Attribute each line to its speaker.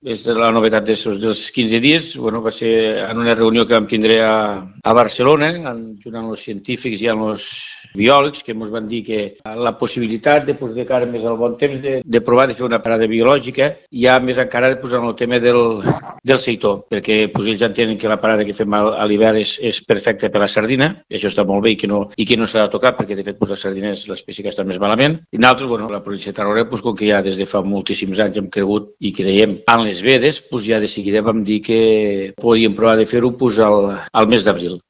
Speaker 1: és la novetat dels 15 dies. Va ser en una reunió que vam tindre a Barcelona, junt amb els científics i amb els biòlegs, que ens van dir que la possibilitat de cara més al bon temps de provar de fer una parada biològica, ja més encara en el tema del seitó, perquè ells entenen que la parada que fem a l'hivern és perfecta per a la sardina, i això està molt bé i que no s'ha de tocar, perquè de fet la sardina és l'espècie que està més malament. I nosaltres, la província de Tarragona, com que ja des de fa moltíssims anys hem cregut i creiem en les vedes, ja de seguida vam dir que podíem provar de fer-ho al mes d'abril.